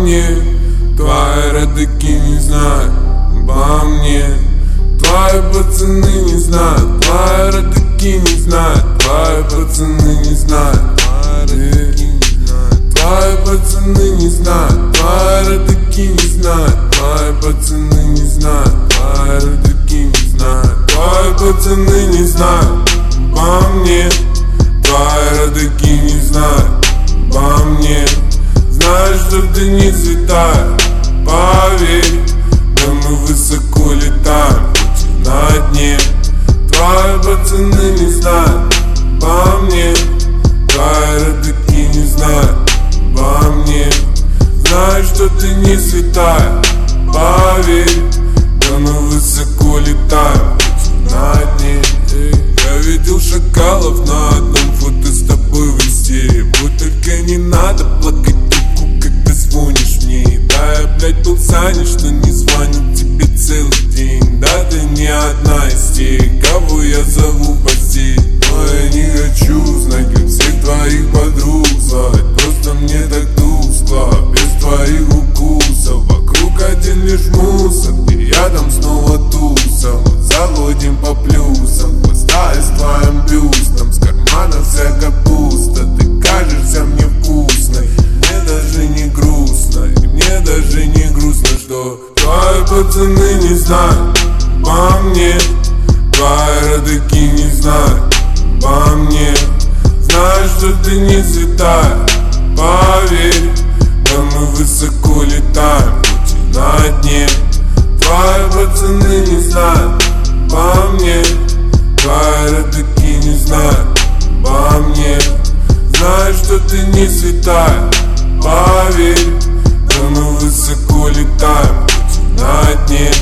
мне. Твои родаки не знают обо мне. Твои пацаны не знают, твои родаки не знают, твои пацаны не знают, твои пацаны не знают, твои родаки не знают, твои пацаны не знают, твои родаки не знают, твои пацаны не знают обо мне. Твои родаки не знают обо мне. Знаешь, что ты не святая, поверь, да мы высоко летаем, хоть и на дне. Твои пацаны не знают обо мне. Твои родаки не знают обо мне. Знаешь, что ты не святая, поверь, да мы высоко летаем, хоть и на дне. Я видел шакалов на одном фото с тобой в инсте. Вот только не надо плакать руку, когда звонишь мне. Да, я, блядь, был занят, что не звонил тебе целый день. Да, ты не одна из тех, кого я зову в постель. Но я не хочу знать, как всех твоих подруг звать. Просто мне так тускло, без твоих укусов. Вокруг один лишь мусор, и рядом снова тусом. Заходим по плюсам, хвостаясь твоим бюстом. С кармана вся капуста, ты кажешься мне вкусной. Мне даже не грустно, и мне даже не грустно, что твои пацаны не знают обо мне. Твои родаки не знают обо мне. Знаешь, что ты не святая, поверь, да мы высоко летаем, хоть и на дне. Твои пацаны не знают обо мне. Твои родаки не знают обо мне. Знаешь, что ты не святая, поверь, да мы высоко летаем, хоть и на дне.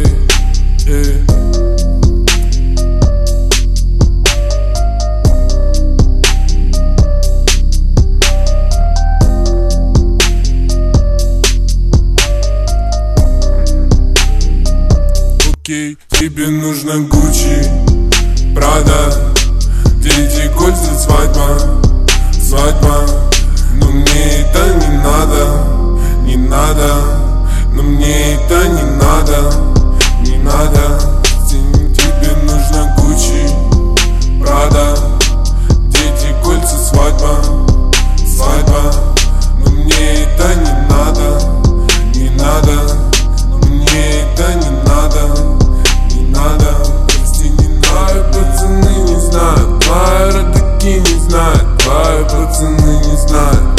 Окей, тебе нужно Гуччи, Прада, дети, кольца, свадьба, свадьба. Но мне это не надо, не надо. Но мне это не надо, не надо. Тебе нужно Гуччи, Прада, дети, кольца, свадьба, свадьба. Но мне это не надо, не надо. Но мне это не надо, не надо. Прости, не надо. Твои пацаны не знают, твои родаки не знают, твои пацаны не знают,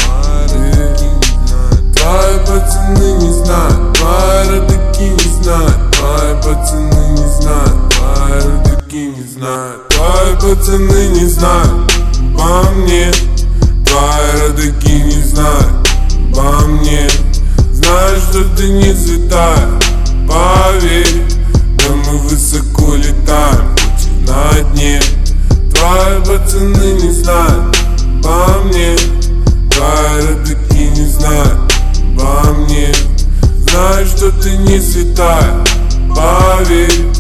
твои пацаны не знают, твои родаки не знают, твои пацаны не знают, твои родаки не знают, твои пацаны не знают обо мне. Твои родаки не знают обо мне. Знаешь, что ты не святая, поверь, да мы высоко летаем, хоть и на дне. Твои пацаны не знают обо мне. Твои родаки не знают обо мне. Знаешь, что ты не святая, поверь,